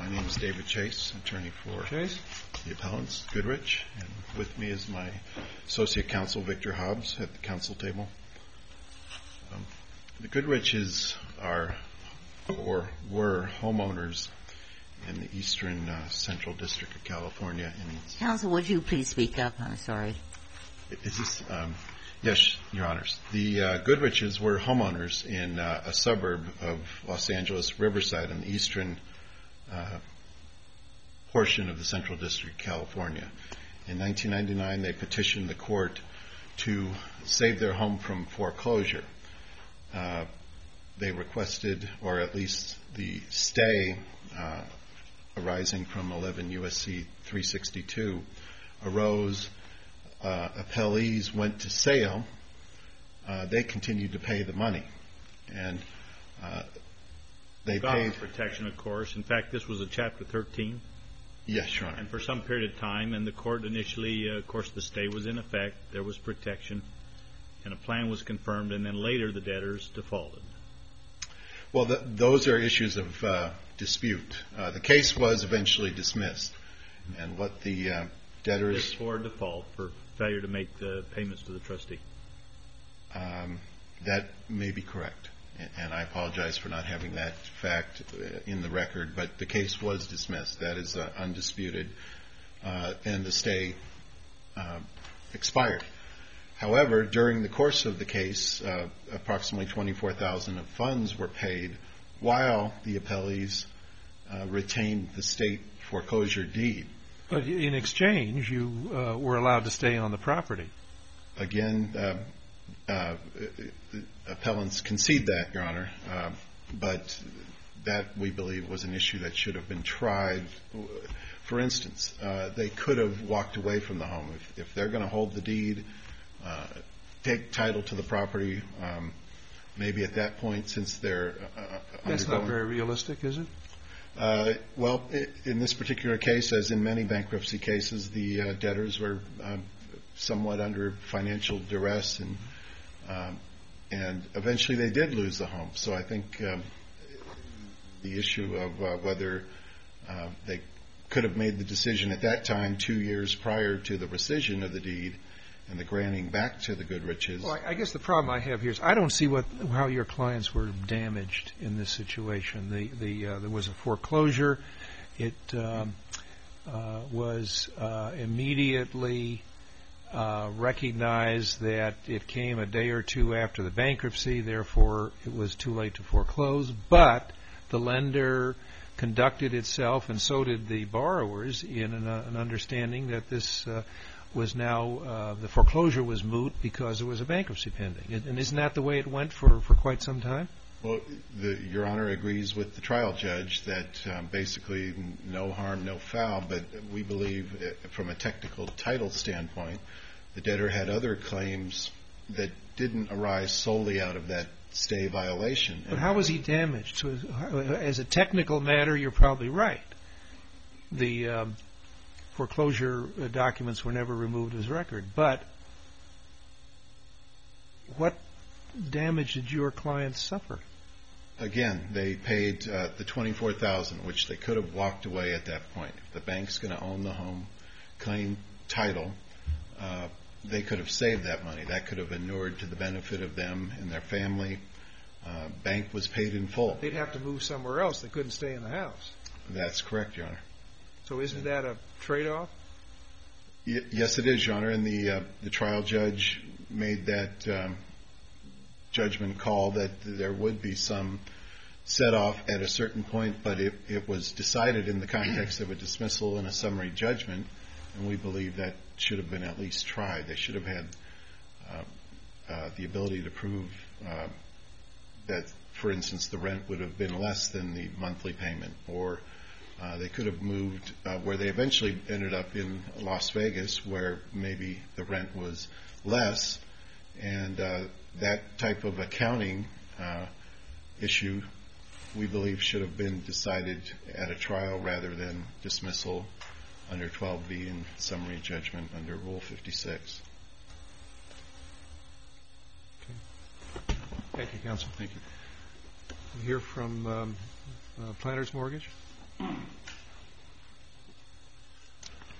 My name is David Chase, attorney for the appellants Goodrich, and with me is my associate counsel Victor Hobbs at the counsel table. The Goodriches were homeowners in the Eastern Central District of California. Counsel, would you please speak up? I'm sorry. Is this? Yes, Your Honors. The Goodriches were homeowners in a suburb of Los Angeles, Riverside, in the eastern portion of the Central District of California. In 1999, they petitioned the court to save their home from foreclosure. They requested, or at least the stay arising from 11 U.S.C. 362 arose. Appellees went to sale. They continued to pay the money, and they paid protection, of course. In fact, this was a Chapter 13. Yes, Your Honor. And for some period of time, and the court initially, of course, the stay was in effect. There was protection, and a plan was confirmed, and then later the debtors defaulted. Well, those are issues of dispute. The case was eventually dismissed, and what the debtors for default, for failure to make the payments to the trustee. That may be correct, and I apologize for not having that fact in the record, but the case was dismissed. That is undisputed, and the stay expired. However, during the course of the case, approximately $24,000 of funds were paid while the appellees retained the state foreclosure deed. But in exchange, you were allowed to stay on the property. Again, appellants concede that, Your Honor, but that, we believe, was an issue that should have been tried. For instance, they could have walked away from the home. If they're going to hold the deed, take title to the property, maybe at that point, since they're That's not very realistic, is it? Well, in this particular case, as in many bankruptcy cases, the debtors were somewhat under financial duress, and eventually they did lose the home. So I think the issue of whether they could have made the decision at that time, 2 years prior to the rescission of the deed and the granting back to the Goodriches. Well, I guess the problem I have here is I don't see how your clients were damaged in this situation. There was a foreclosure. It was immediately recognized that it came a day or two after the bankruptcy, therefore it was too late to foreclose. But the lender conducted itself, and so did the borrowers, in an understanding that this was now the foreclosure was moot because there was a bankruptcy pending. And isn't that the way it went for quite some time? Well, Your Honor agrees with the trial judge that basically no harm, no foul, but we believe from a technical title standpoint, the debtor had other claims that didn't arise solely out of that stay violation. But how was he damaged? So, as a technical matter, you're probably right. The foreclosure documents were never removed as record. But what damage did your clients suffer? Again, they paid the $24,000, which they could have walked away at that point. If the bank's going to own the home, claim title, they could have saved that money. That could have inured to the benefit of them and their family. Bank was paid in full. They'd have to move somewhere else. They couldn't stay in the house. That's correct, Your Honor. So isn't that a trade-off? Yes, it is, Your Honor. And the trial judge made that judgment call that there would be some set-off at a certain point, but it was decided in the context of a dismissal and a summary judgment, and we believe that should have been at least tried. They should have had the ability to prove that, for instance, the rent would have been less than the monthly payment, or they could have moved where they eventually ended up in Las Vegas, where maybe the rent was less, and that type of accounting issue, we believe, should have been decided at a trial rather than dismissal under 12b and summary judgment under Rule 56. Okay. Thank you, Counsel. Thank you. We'll hear from Planters Mortgage.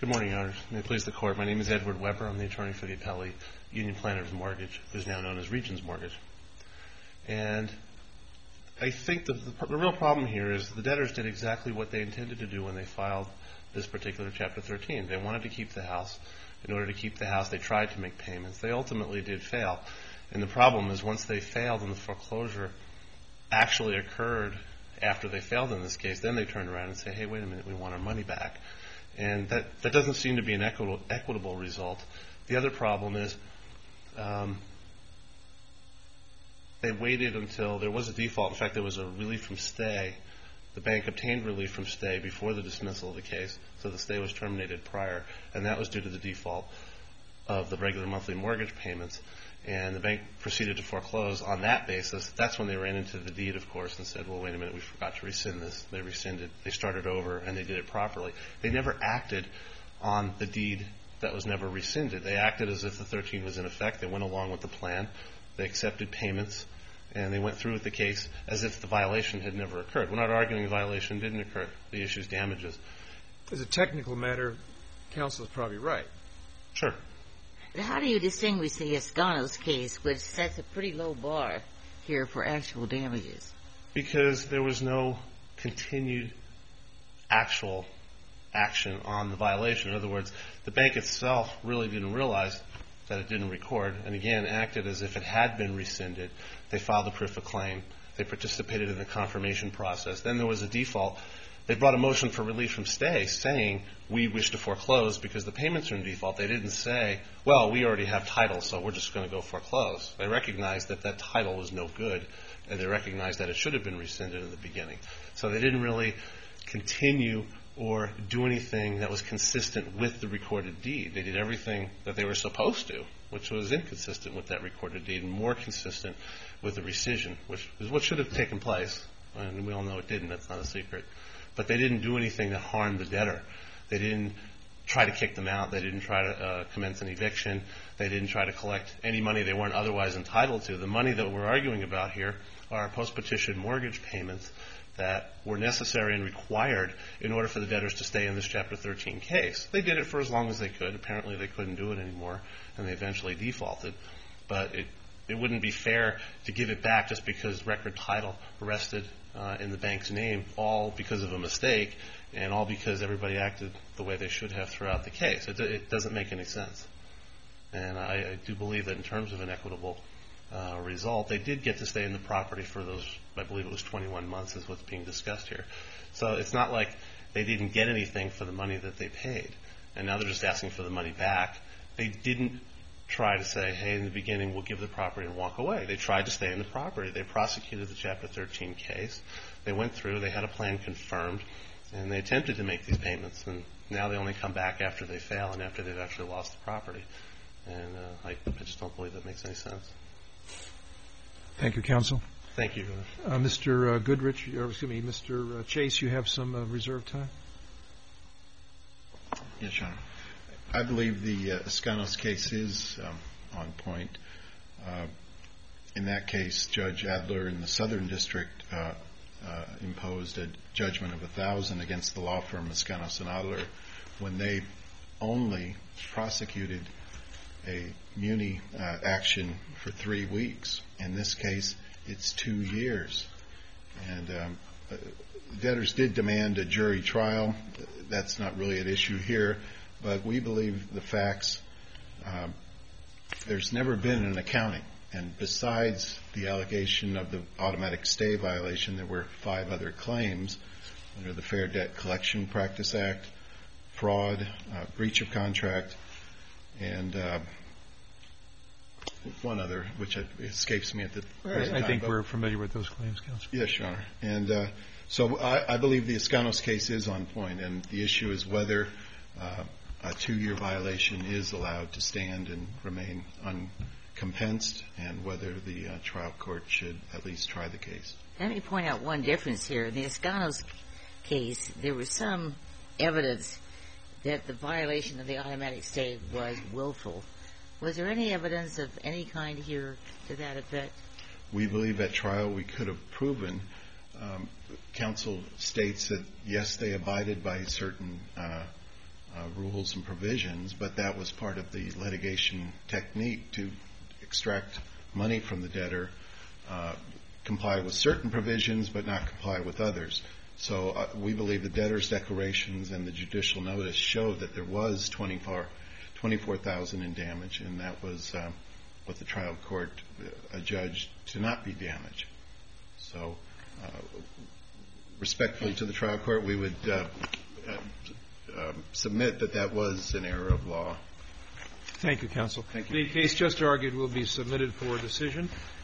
Good morning, Your Honors. May it please the Court. My name is Edward Weber. I'm the attorney for the appellee, Union Planters Mortgage, who's now known as Regions Mortgage. And I think the real problem here is the debtors did exactly what they intended to do when they filed this particular Chapter 13. They wanted to keep the house. In order to keep the house, they tried to make payments. They ultimately did fail. And the problem is once they failed and the foreclosure actually occurred after they failed in this case, then they turned around and say, hey, wait a minute, we want our money back. And that doesn't seem to be an equitable result. The other problem is they waited until there was a default. In fact, there was a relief from stay. The bank obtained relief from stay before the dismissal of the case, so the stay was terminated prior, and that was due to the default of the regular monthly mortgage payments. And the bank proceeded to foreclose on that basis. That's when they ran into the deed, of course, and said, well, wait a minute, we forgot to rescind this. They rescinded. They started over, and they did it properly. They never acted on the deed that was never rescinded. They acted as if the 13 was in effect. They went along with the plan. They accepted payments, and they went through with the case as if the violation had never occurred. We're not arguing the violation didn't occur. The issue is damages. As a technical matter, counsel is probably right. Sure. How do you distinguish the Escanos case, which sets a pretty low bar here for actual damages? Because there was no continued actual action on the violation. In other words, the bank itself really didn't realize that it didn't record, and again, acted as if it had been rescinded. They filed a proof of claim. They participated in the confirmation process. Then there was a default. They brought a motion for relief from stay saying, we wish to foreclose because the payments are in default. They didn't say, well, we already have title, so we're just going to go foreclose. They recognized that that title was no good, and they recognized that it should have been rescinded in the beginning. So they didn't really continue or do anything that was consistent with the recorded deed. They did everything that they were supposed to, which was inconsistent with that recorded deed and more consistent with the rescission, which is what should have taken place. And we all know it didn't. That's not a secret. But they didn't do anything that harmed the debtor. They didn't try to kick them out. They didn't try to commence an eviction. They didn't try to collect any money they weren't otherwise entitled to. The money that we're arguing about here are post-petition mortgage payments that were necessary and required in order for the debtors to stay in this Chapter 13 case. They did it for as long as they could. Apparently they couldn't do it anymore, and they eventually defaulted. But it wouldn't be fair to give it back just because record title rested in the bank's name, all because of a mistake, and all because everybody acted the way they should have throughout the case. It doesn't make any sense. And I do believe that in terms of an equitable result, they did get to stay in the property for those, I believe it was 21 months is what's being discussed here. So it's not like they didn't get anything for the money that they paid, and now they're just asking for the money back. They didn't try to say, hey, in the beginning we'll give the property and walk away. They tried to stay in the property. They prosecuted the Chapter 13 case. They went through. They had a plan confirmed, and they attempted to make these payments. And now they only come back after they fail and after they've actually lost the property. And I just don't believe that makes any sense. Thank you, counsel. Thank you. Mr. Goodrich, or excuse me, Mr. Chase, you have some reserved time? Yes, Your Honor. I believe the Escanos case is on point. In that case, Judge Adler in the Southern District imposed a judgment of $1,000 against the law firm Escanos and Adler when they only prosecuted a muni action for 3 weeks. In this case, it's 2 years. And debtors did demand a jury trial. That's not really an issue here. But we believe the facts, there's never been an accounting. And besides the allegation of the automatic stay violation, there were 5 other claims under the Fair Debt Collection Practice Act, fraud, breach of contract, and one other, which escapes me at the present time. I think we're familiar with those claims, counsel. Yes, Your Honor. And so I believe the Escanos case is on point, and the issue is whether a 2-year violation is allowed to stand and remain uncompensed, and whether the trial court should at least try the case. Let me point out one difference here. In the Escanos case, there was some evidence that the violation of the automatic stay was willful. Was there any evidence of any kind here to that effect? We believe at trial we could have proven. Counsel states that, yes, they abided by certain rules and provisions, but that was part of the litigation technique to extract money from the debtor, comply with certain provisions but not comply with others. So we believe the debtor's declarations and the judicial notice showed that there was $24,000 in damage, and that was what the trial court adjudged to not be damage. So respectfully to the trial court, we would submit that that was an error of law. Thank you, counsel. Thank you. The case just argued will be submitted for decision.